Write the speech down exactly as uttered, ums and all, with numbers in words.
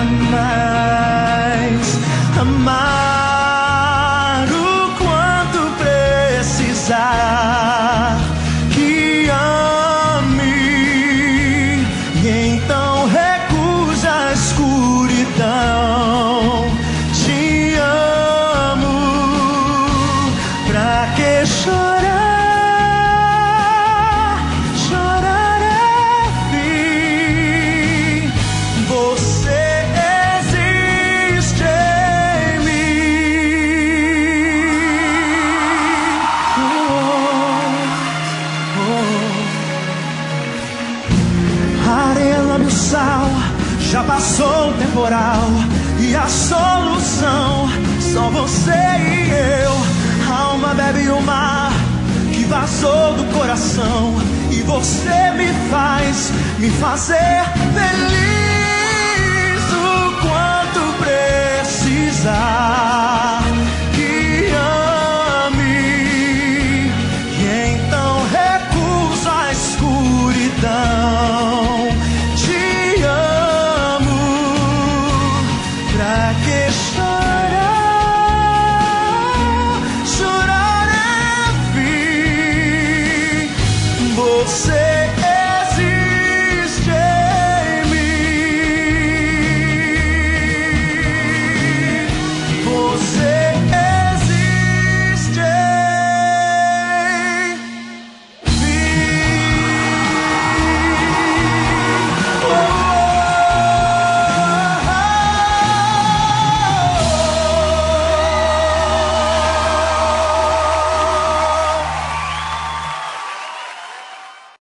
mais, amar o quanto precisar, que ame e então recusa a escuridão. Te amo, pra que chorar? Já passou o temporal e a solução só você e eu. A alma bebe o mar que vazou do coração e você me faz, me fazer feliz o quanto precisar, que ame e então recusa a escuridão. Chorar é fim, você